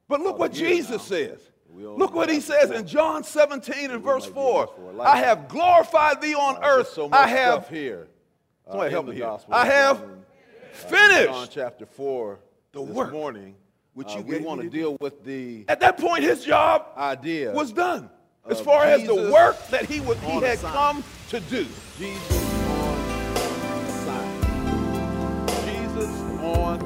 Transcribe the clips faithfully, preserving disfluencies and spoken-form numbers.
But look what Jesus says. Look what he says in John seventeen and verse four. I have glorified thee on earth. So much I have, stuff here. somebody uh, help in me the here. gospel. I have Uh, finished John chapter four the this work morning. which Uh, you we gave want me to to deal with the At that point, his job idea was done. As of far as the Jesus work that he, was, he on had assignment. come to do. Jesus on assignment. Jesus on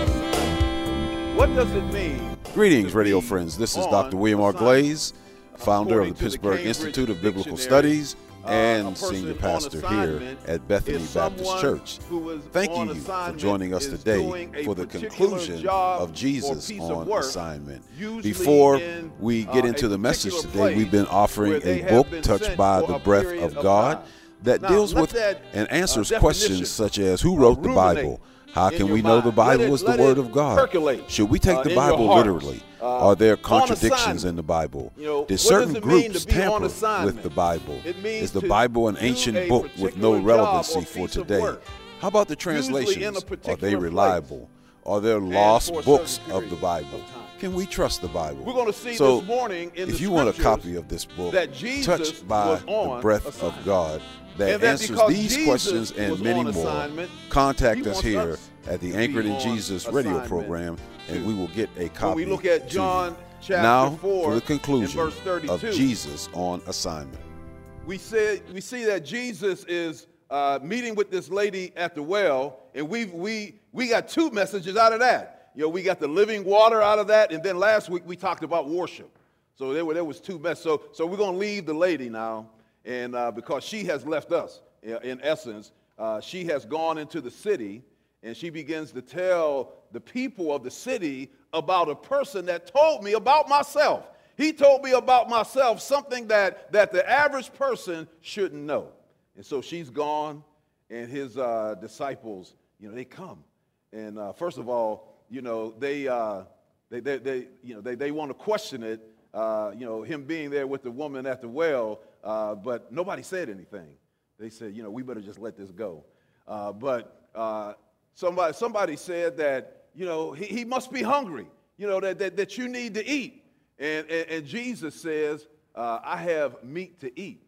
assignment. What does it mean? Greetings, to radio be friends. This is on Doctor William R. assignment? Glaze, founder of According the to the Pittsburgh Cambridge Institute of Biblical Dictionary, Studies uh, a and person senior on pastor here assignment at Bethany is Baptist someone Church. who is Thank on you for assignment, joining us is today doing a for the particular conclusion job of or Jesus piece of on work, assignment. usually Before in, we get uh, into a the message particular today, we've been place offering where they a have book been touched sent by for the a breath period of of God time. that Now, deals let with that, and answers uh, questions definition, such as who uh, wrote the ruminate Bible? How in can your we know the mind. Bible Let it- is the let Word it of God? percolate, Should we take uh, the in your Bible heart. literally? Uh, Are there on contradictions assignment. in the Bible? You know, what Did does certain it mean groups to be on tamper assignment? with the Bible? It means Is the to Bible an do ancient a book with no particular job relevancy or for piece of today? work, How about the usually in a translations? Are particular they place reliable? Are there and lost for a books certain of the period Bible? of time. Can we trust the Bible? We're going to see so this morning in if the you want a scriptures copy of this book, that Jesus touched by was the on breath assignment. of God, that, And that answers because these Jesus questions and was many on more, assignment, contact he us wants here us at the to Anchored be in on Jesus radio assignment program, and too. we will get a copy When we look at to John you. chapter now four for the in conclusion verse thirty-two, of Jesus on assignment. we said we see that Jesus is uh, meeting with this lady at the well, and we we we got two messages out of that. You know, we got the living water out of that, and then last week we talked about worship. So there were there was two messages. So so we're gonna leave the lady now, and uh, because she has left us, in essence, uh, she has gone into the city, and she begins to tell the people of the city about a person that told me about myself. He told me about myself, something that, that the average person shouldn't know. And so she's gone, and his uh, disciples, you know, they come. And uh, first of all, you know, they, uh, they, they, they, you know, they, they want to question it, uh, you know, him being there with the woman at the well, uh, but nobody said anything. They said, you know, we better just let this go. Uh, but uh, somebody, somebody said that, you know, he, he must be hungry, you know, that, that, that you need to eat. And, and, and Jesus says, uh, I have meat to eat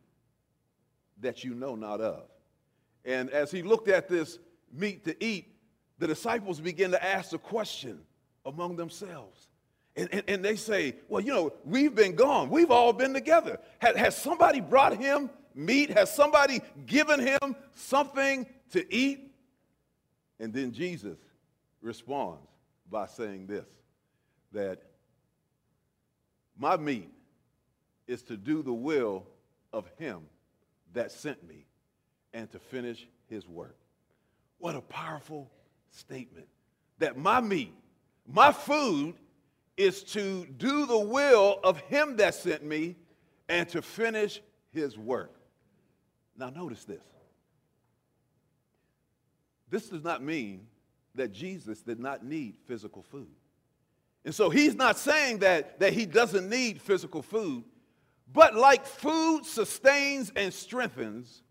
that you know not of. And as he looked at this meat to eat, the disciples begin to ask the question among themselves. And, and, and they say, well, you know, we've been gone. We've all been together. Has, has somebody brought him meat? Has somebody given him something to eat? And then Jesus responds by saying this, that my meat is to do the will of him that sent me and to finish his work. What a powerful statement. That my meat, my food, is to do the will of him that sent me and to finish his work. Now notice this. This does not mean that Jesus did not need physical food. And so he's not saying that, that he doesn't need physical food, but like food sustains and strengthens,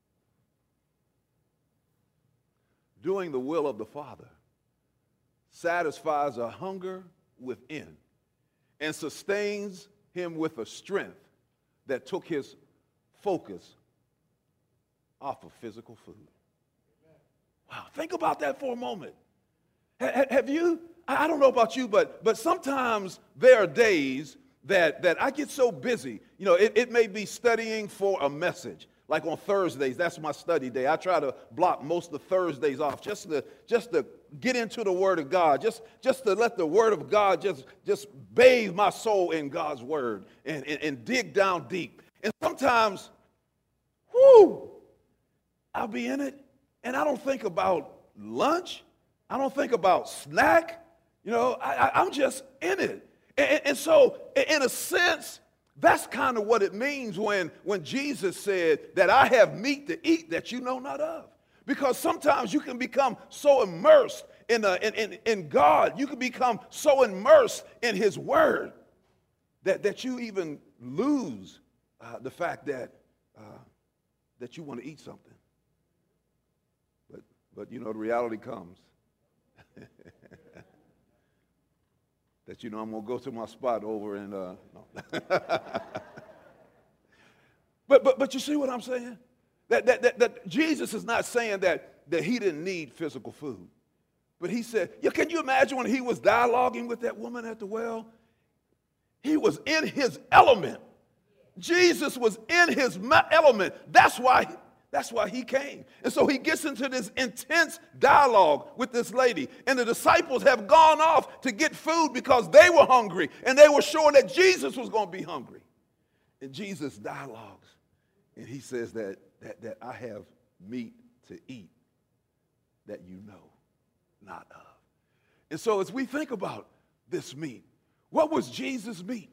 doing the will of the Father satisfies a hunger within and sustains him with a strength that took his focus off of physical food. Wow, think about that for a moment. Ha- have you, I don't know about you, but, but sometimes there are days that, that I get so busy. You know, it, it may be studying for a message. Like on Thursdays, that's my study day. I try to block most of Thursdays off just to, just to get into the Word of God, just, just to let the Word of God just, just bathe my soul in God's Word and, and, and dig down deep. And sometimes, whoo, I'll be in it, and I don't think about lunch. I don't think about snack. You know, I, I, I'm just in it. And, and so, in a sense, that's kind of what it means when, when Jesus said that I have meat to eat that you know not of. Because sometimes you can become so immersed in, a, in, in, in God, you can become so immersed in his word that, that you even lose uh, the fact that, uh, that you want to eat something. But, but you know, the reality comes that, you know, I'm going to go to my spot over in, uh, no. but, but, but you see what I'm saying? That, that, that, that Jesus is not saying that, that he didn't need physical food. But he said, yeah, can you imagine when he was dialoguing with that woman at the well? He was in his element. Jesus was in his element. That's why, that's why he came. And so he gets into this intense dialogue with this lady. And the disciples have gone off to get food because they were hungry. And they were sure that Jesus was going to be hungry. And Jesus dialogues. And he says that, that, that I have meat to eat that you know not of. And so as we think about this meat, what was Jesus' meat?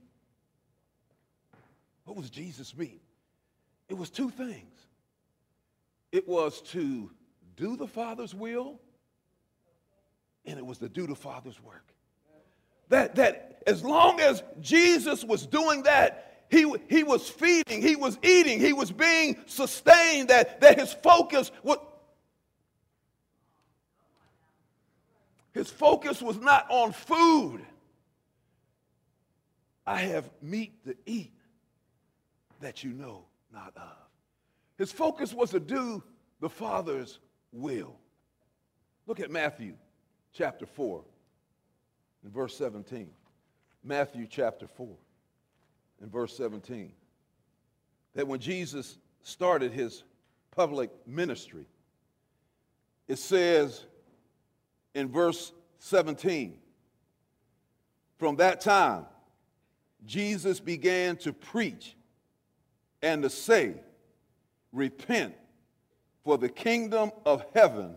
What was Jesus' meat? It was two things. It was to do the Father's will, and it was to do the Father's work. That, that as long as Jesus was doing that, he, he was feeding, he was eating, he was being sustained, that, that his focus was, his focus was not on food. I have meat to eat that you know not of. His focus was to do the Father's will. Look at Matthew chapter four and verse seventeen. Matthew chapter four and verse seventeen. That when Jesus started his public ministry, it says in verse seventeen, from that time, Jesus began to preach and to say, repent, for the kingdom of heaven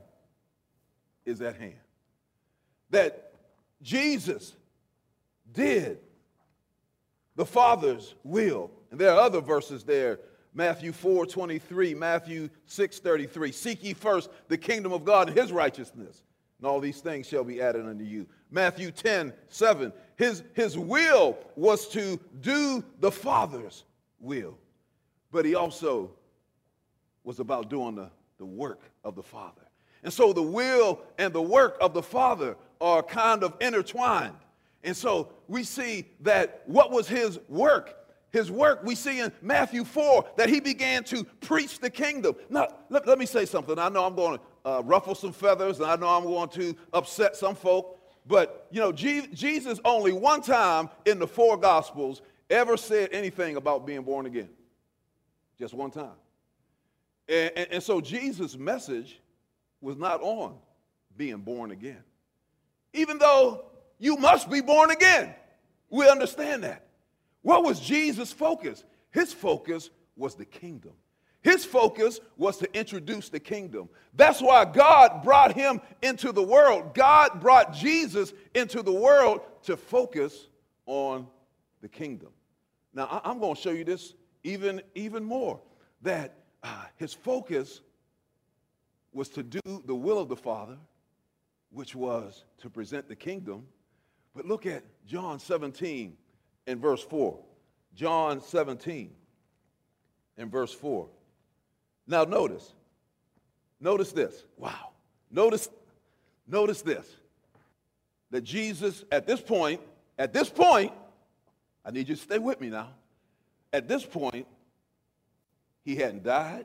is at hand. That Jesus did the Father's will. And there are other verses there. Matthew four twenty-three, Matthew six thirty-three. Seek ye first the kingdom of God and his righteousness, and all these things shall be added unto you. Matthew ten seven. His, his will was to do the Father's will. But he also was about doing the, the work of the Father. And so the will and the work of the Father are kind of intertwined. And so we see that what was his work? His work, we see in Matthew four, that he began to preach the kingdom. Now, let, let me say something. I know I'm going to uh, ruffle some feathers, and I know I'm going to upset some folk. But, you know, G- Jesus only one time in the four Gospels ever said anything about being born again. Just one time. And, and, and so Jesus' message was not on being born again. Even though you must be born again. We understand that. What was Jesus' focus? His focus was the kingdom. His focus was to introduce the kingdom. That's why God brought him into the world. God brought Jesus into the world to focus on the kingdom. Now, I'm going to show you this even, even more, that uh, his focus was to do the will of the Father, which was to present the kingdom. But look at John seventeen and verse four. John seventeen and verse four. Now notice, notice this. Wow. Notice, notice this. That Jesus, at this point, at this point, I need you to stay with me now. At this point, he hadn't died.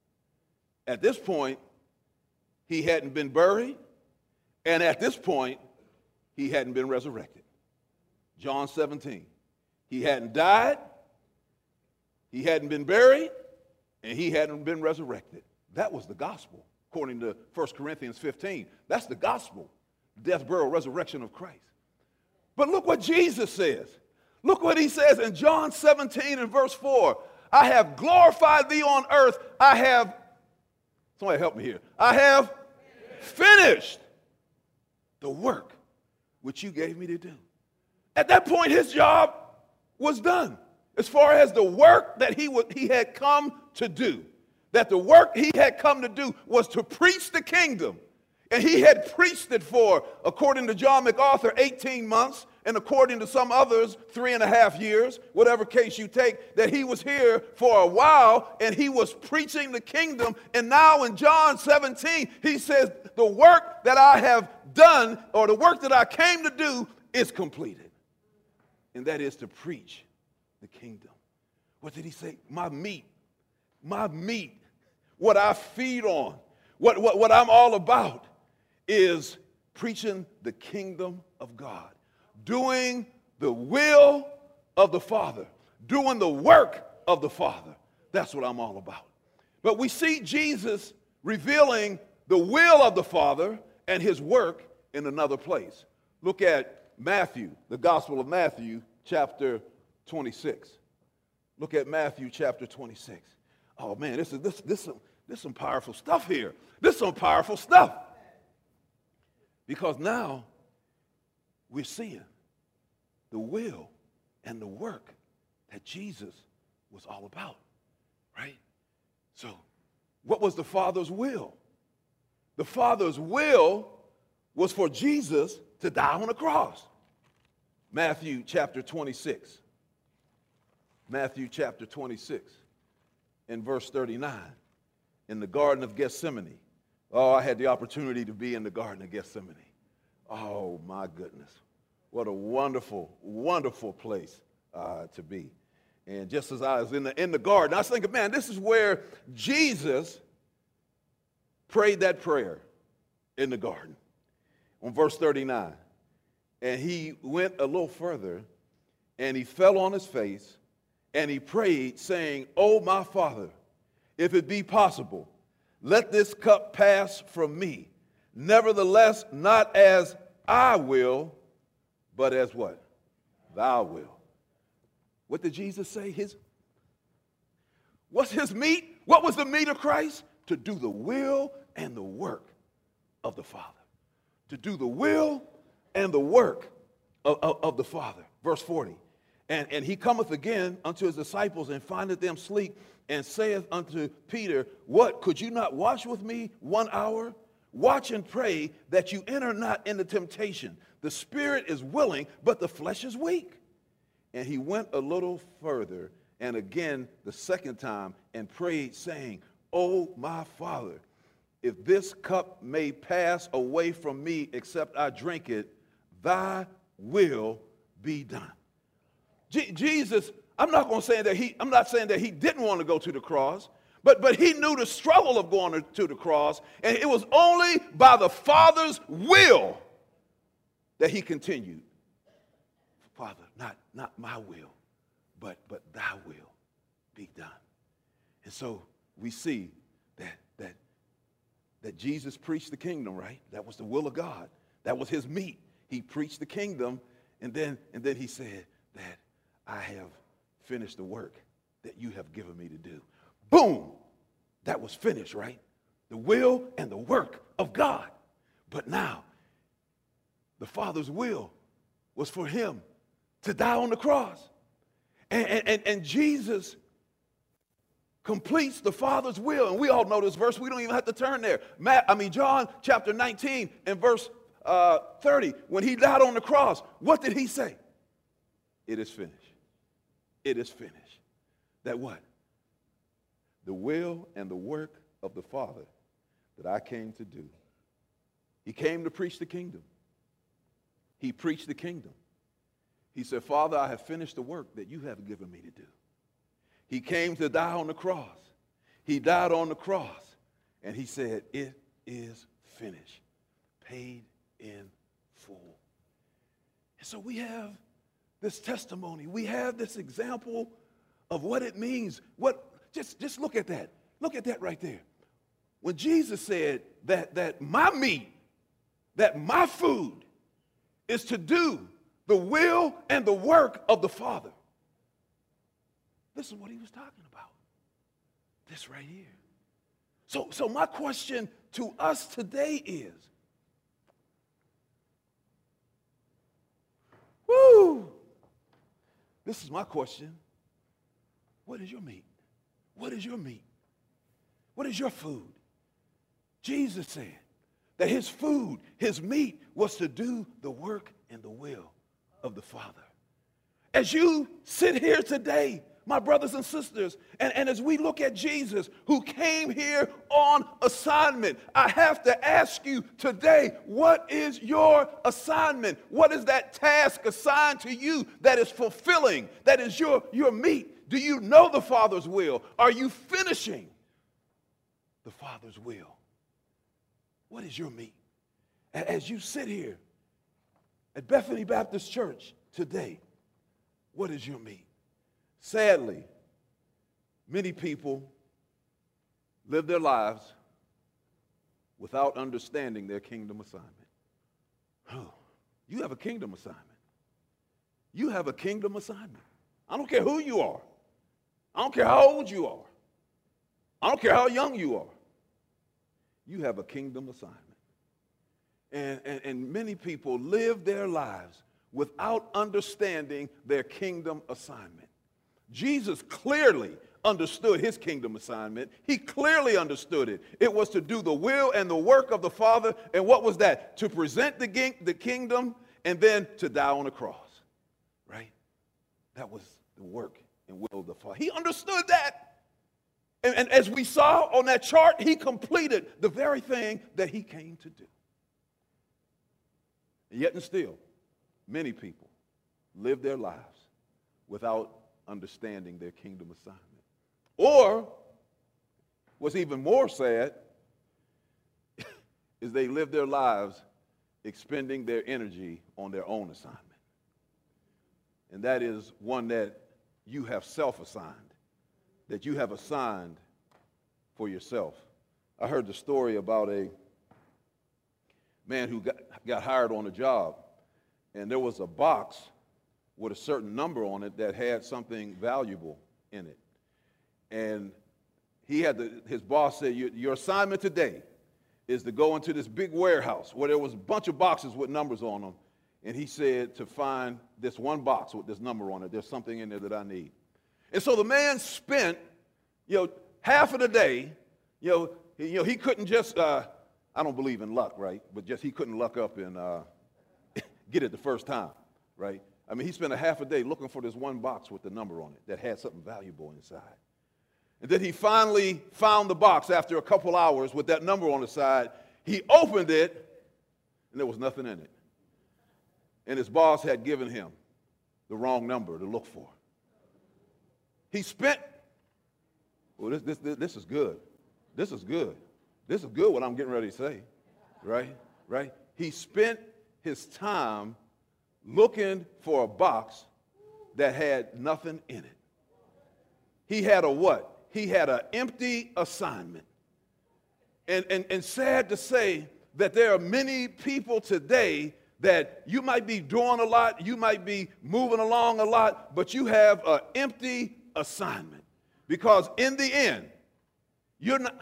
At this point, he hadn't been buried. And at this point, he hadn't been resurrected. John seventeen. He hadn't died. He hadn't been buried. And he hadn't been resurrected. That was the gospel, according to First Corinthians fifteen. That's the gospel, death, burial, resurrection of Christ. But look what Jesus says. Look what he says in John seventeen and verse four. I have glorified thee on earth. I have, somebody help me here. I have finished the work which you gave me to do. At that point, his job was done. As far as the work that he, would, he had come to do, that the work he had come to do was to preach the kingdom. And he had preached it for, according to John MacArthur, eighteen months, and according to some others, three and a half years, whatever case you take, that he was here for a while, and he was preaching the kingdom. And now in John seventeen, he says, the work that I have done, or the work that I came to do, is completed. and that is to preach the kingdom. What did he say? My meat, my meat, what I feed on, what, what, what I'm all about is preaching the kingdom of God, doing the will of the Father, doing the work of the Father. That's what I'm all about. But we see Jesus revealing the will of the Father and his work in another place. Look at Matthew, the Gospel of Matthew, chapter twenty-six. Look at Matthew chapter twenty-six. Oh man, this is this this some this some powerful stuff here. This is some powerful stuff. Because now we're seeing the will and the work that Jesus was all about, right? So, what was the Father's will? The Father's will was for Jesus to die on the cross. Matthew chapter twenty-six. Matthew chapter twenty-six and verse thirty-nine. In the Garden of Gethsemane. Oh, I had the opportunity to be in the Garden of Gethsemane. Oh, my goodness. What a wonderful, wonderful place uh, to be. And just as I was in the, in the garden, I was thinking, man, this is where Jesus prayed that prayer in the garden. On verse thirty-nine. And he went a little further, and he fell on his face, and he prayed, saying, "Oh, my Father, if it be possible, let this cup pass from me. Nevertheless, not as I will, but as what? Thou wilt." What did Jesus say? His, what's his meat? What was the meat of Christ? To do the will and the work of the Father. To do the will and the work of, of, of the Father. Verse forty. And, and he cometh again unto his disciples and findeth them sleep, and saith unto Peter, "What, could you not watch with me one hour? Watch and pray that you enter not into temptation. The spirit is willing, but the flesh is weak." And he went a little further, and again the second time, and prayed, saying, "Oh, my Father, if this cup may pass away from me, except I drink it, thy will be done." Je- Jesus, I'm not going to say that he, I'm not saying that he didn't want to go to the cross, but, but he knew the struggle of going to the cross, and it was only by the Father's will that he continued. "Father, not, not my will, but, but thy will be done." And so we see that, that, that Jesus preached the kingdom, right? That was the will of God. That was his meat. He preached the kingdom, and then, and then he said that I have finished the work that you have given me to do. Boom! That was finished, right? The will and the work of God. But now, the Father's will was for him to die on the cross. And, and, and Jesus completes the Father's will. And we all know this verse. We don't even have to turn there. Matt, I mean, John chapter nineteen and verse uh, thirty, when he died on the cross, what did he say? It is finished. It is finished. That what? The will and the work of the Father that I came to do. He came to preach the kingdom. He preached the kingdom. He said, "Father, I have finished the work that you have given me to do." He came to die on the cross. He died on the cross. And he said, "It is finished." Paid in full. And so we have this testimony. We have this example of what it means. What just, just look at that. Look at that right there. When Jesus said that, that my meat, that my food is to do the will and the work of the Father. This is what he was talking about. This right here. So, so my question to us today is, woo, this is my question. What is your meat? What is your meat? What is your food? Jesus said that his food, his meat, was to do the work and the will of the Father. As you sit here today, my brothers and sisters, and, and as we look at Jesus, who came here on assignment, I have to ask you today, what is your assignment? What is that task assigned to you that is fulfilling, that is your, your meat? Do you know the Father's will? Are you finishing the Father's will? What is your meat? As you sit here at Bethany Baptist Church today, what is your meat? Sadly, many people live their lives without understanding their kingdom assignment. Oh, you have a kingdom assignment. You have a kingdom assignment. I don't care who you are. I don't care how old you are. I don't care how young you are. You have a kingdom assignment. And, and, and many people live their lives without understanding their kingdom assignment. Jesus clearly understood his kingdom assignment. He clearly understood it. It was to do the will and the work of the Father. And what was that? To present the, the kingdom and then to die on the cross. Right? That was the work and will of the Father. He understood that. And, and as we saw on that chart, he completed the very thing that he came to do. And yet and still, many people live their lives without understanding their kingdom assignment. Or, what's even more sad, is they live their lives expending their energy on their own assignment. And that is one that you have self-assigned, that you have assigned for yourself. I heard the story about a man who got, got hired on a job, and there was a box with a certain number on it that had something valuable in it. And he had to, his boss said, your, your assignment today is to go into this big warehouse where there was a bunch of boxes with numbers on them. And he said to find this one box with this number on it. There's something in there that I need. And so the man spent, you know, half of the day, you know, he, you know, he couldn't just, uh, I don't believe in luck, right? But just he couldn't luck up and uh, get it the first time, right? I mean, he spent a half a day looking for this one box with the number on it that had something valuable inside. And then he finally found the box after a couple hours with that number on the side. He opened it, and there was nothing in it. And his boss had given him the wrong number to look for. He spent, well, this, this, this is good. This is good. This is good what I'm getting ready to say, right? Right? He spent his time looking for a box that had nothing in it. He had a what? He had an empty assignment. And, and, and sad to say that there are many people today that you might be doing a lot, you might be moving along a lot, but you have an empty assignment. Because in the end, you're not,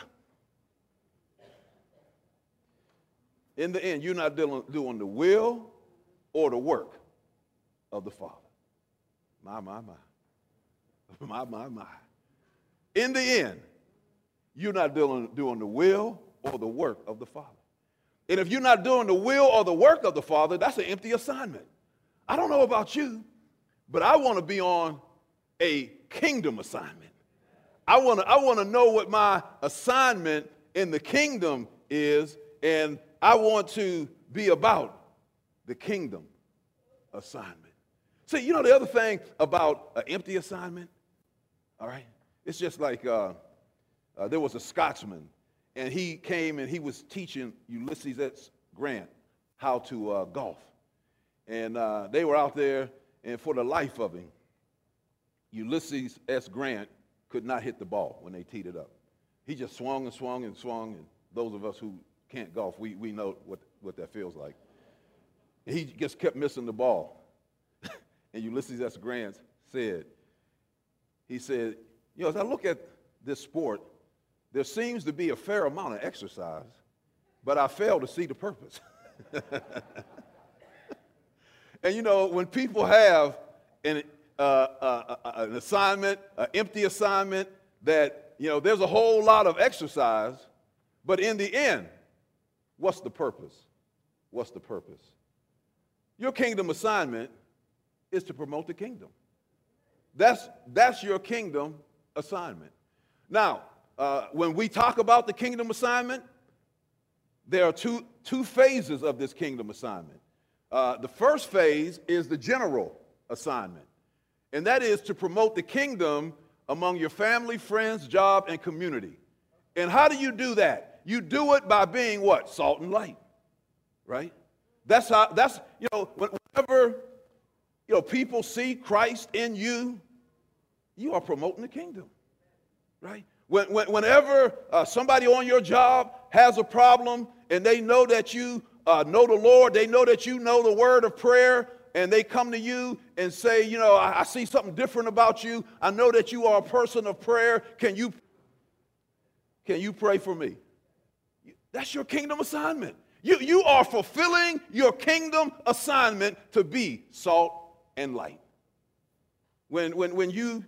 in the end, you're not doing, doing the will or the work of the Father. My, my, my. My, my, my. In the end, you're not doing, doing the will or the work of the Father. And if you're not doing the will or the work of the Father, that's an empty assignment. I don't know about you, but I want to be on a kingdom assignment. I want to I want to know what my assignment in the kingdom is, and I want to be about the kingdom assignment. See, you know the other thing about an empty assignment, all right? It's just like uh, uh, there was a Scotsman, and he came and he was teaching Ulysses S. Grant how to uh, golf. And uh, they were out there, and for the life of him, Ulysses S. Grant could not hit the ball when they teed it up. He just swung and swung and swung, and those of us who can't golf, we, we know what, what that feels like. And he just kept missing the ball. And Ulysses S. Grant said, he said, you know, as I look at this sport, there seems to be a fair amount of exercise, but I fail to see the purpose. And, you know, when people have an, uh, uh, uh, an assignment, an empty assignment, that, you know, there's a whole lot of exercise, but in the end, what's the purpose? What's the purpose? Your kingdom assignment is to promote the kingdom. That's, that's your kingdom assignment. Now, uh, when we talk about the kingdom assignment, there are two, two phases of this kingdom assignment. Uh, the first phase is the general assignment, and that is to promote the kingdom among your family, friends, job, and community. And how do you do that? You do it by being what? Salt and light, right? That's how, that's, you know, whenever, you know, people see Christ in you, you are promoting the kingdom, right? When, when, whenever uh, somebody on your job has a problem and they know that you uh, know the Lord, they know that you know the word of prayer, and they come to you and say, you know, I, I see something different about you. I know that you are a person of prayer. Can you, can you pray for me? That's your kingdom assignment. You, you are fulfilling your kingdom assignment to be salt and light. When, when, when you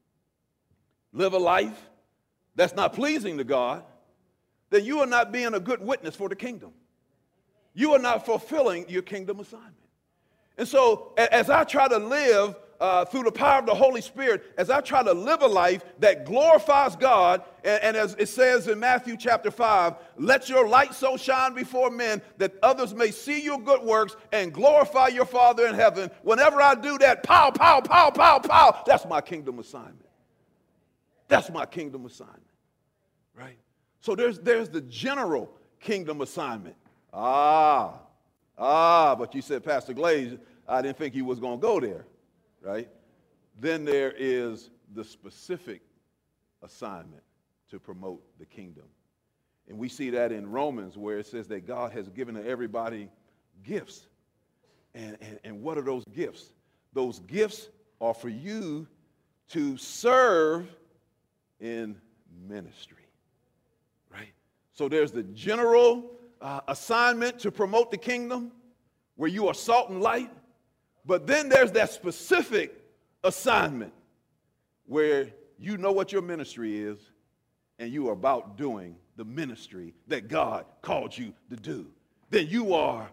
live a life that's not pleasing to God, then you are not being a good witness for the kingdom. You are not fulfilling your kingdom assignment. And so as I try to live uh, through the power of the Holy Spirit, as I try to live a life that glorifies God, and, and as it says in Matthew chapter five, let your light so shine before men that others may see your good works and glorify your Father in heaven. Whenever I do that, pow, pow, pow, pow, pow, that's my kingdom assignment. That's my kingdom assignment, right? So there's, there's the general kingdom assignment. Ah, ah, but you said, Pastor Glaze, I didn't think you was going to go there, right? Then there is the specific assignment to promote the kingdom. And we see that in Romans, where it says that God has given to everybody gifts. And, and, and what are those gifts? Those gifts are for you to serve in ministry, right? So there's the general uh, assignment to promote the kingdom, where you are salt and light. But then there's that specific assignment where you know what your ministry is and you are about doing the ministry that God called you to do. Then you are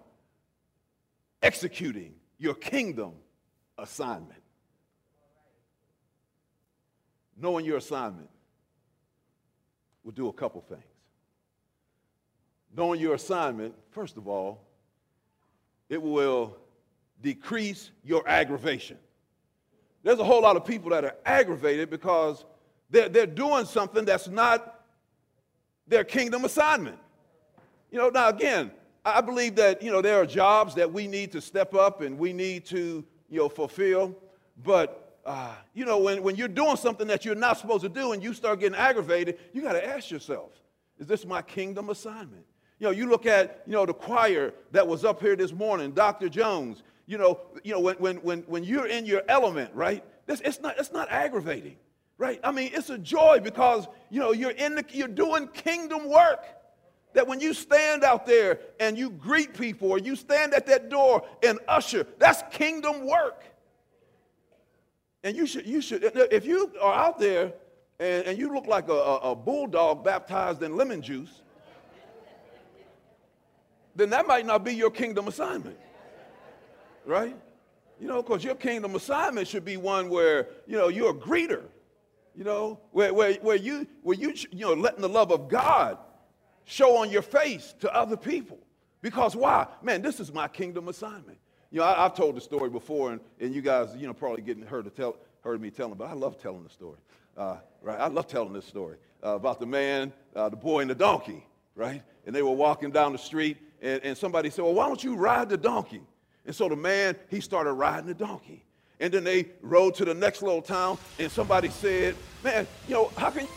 executing your kingdom assignment. Knowing your assignment will do a couple things. Knowing your assignment, first of all, it will decrease your aggravation. There's a whole lot of people that are aggravated because they're, they're doing something that's not their kingdom assignment. You know, now again, I believe that, you know, there are jobs that we need to step up and we need to, you know, fulfill. But, uh, you know, when, when you're doing something that you're not supposed to do and you start getting aggravated, you got to ask yourself, is this my kingdom assignment? You know, you look at, you know, the choir that was up here this morning, Doctor Jones, you know, you know, when, when, when, when you're in your element, right, this, it's not, it's not aggravating, right? I mean, it's a joy because, you know, you're in the, you're doing kingdom work. That when you stand out there and you greet people or you stand at that door and usher, that's kingdom work. And you should, you should, if you are out there and, and you look like a, a, a bulldog baptized in lemon juice, then that might not be your kingdom assignment, right? You know, because your kingdom assignment should be one where, you know, you're a greeter, you know, where, where, where you, where you, you know, letting the love of God show on your face to other people. Because why? Man, this is my kingdom assignment. You know, I, I've told the story before, and, and you guys, you know, probably getting heard to tell, heard me telling, but I love telling the story. Uh, right? I love telling this story uh, about the man, uh, the boy, and the donkey. Right? And they were walking down the street, and, and somebody said, "Well, why don't you ride the donkey?" And so the man, he started riding the donkey. And then they rode to the next little town, and somebody said, "Man, you know, how can you?"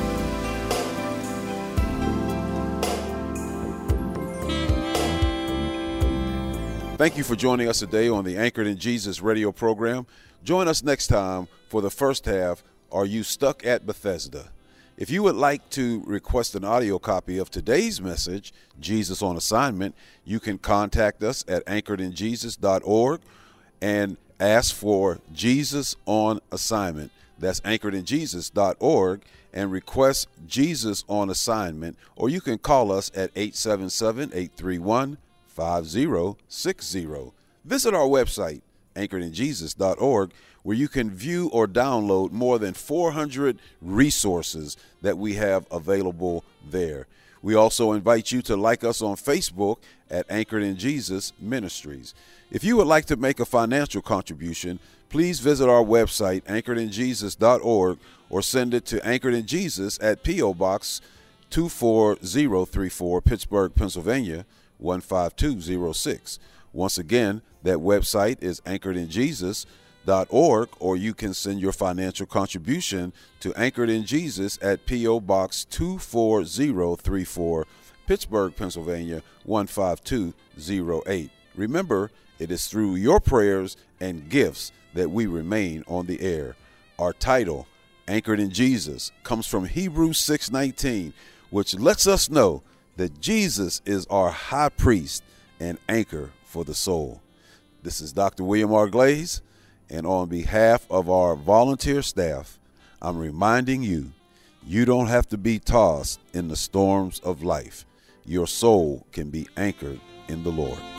Thank you for joining us today on the Anchored in Jesus radio program. Join us next time for the first half, Are You Stuck at Bethesda? If you would like to request an audio copy of today's message, Jesus on Assignment, you can contact us at anchored in jesus dot org and ask for Jesus on Assignment. That's anchored in jesus dot org and request Jesus on Assignment, or you can call us at eight seven seven, eight three one, five zero six zero. Visit our website, anchored in jesus dot org, where you can view or download more than four hundred resources that we have available there. We also invite you to like us on Facebook at Anchored in Jesus Ministries. If you would like to make a financial contribution, please visit our website, anchored in jesus dot org, or send it to Anchored in Jesus at P O. Box two four zero three four, Pittsburgh, Pennsylvania, one five two zero six. Once again, that website is anchored in jesus dot org, or you can send your financial contribution to Anchored in Jesus at P O. Box two four zero three four, Pittsburgh, Pennsylvania, one five two zero eight. Remember, it is through your prayers and gifts that we remain on the air. Our title, Anchored in Jesus, comes from Hebrews six nineteen, which lets us know that Jesus is our high priest and anchor for the soul. This is Doctor William R. Glaze, and on behalf of our volunteer staff, I'm reminding you, you don't have to be tossed in the storms of life. Your soul can be anchored in the Lord.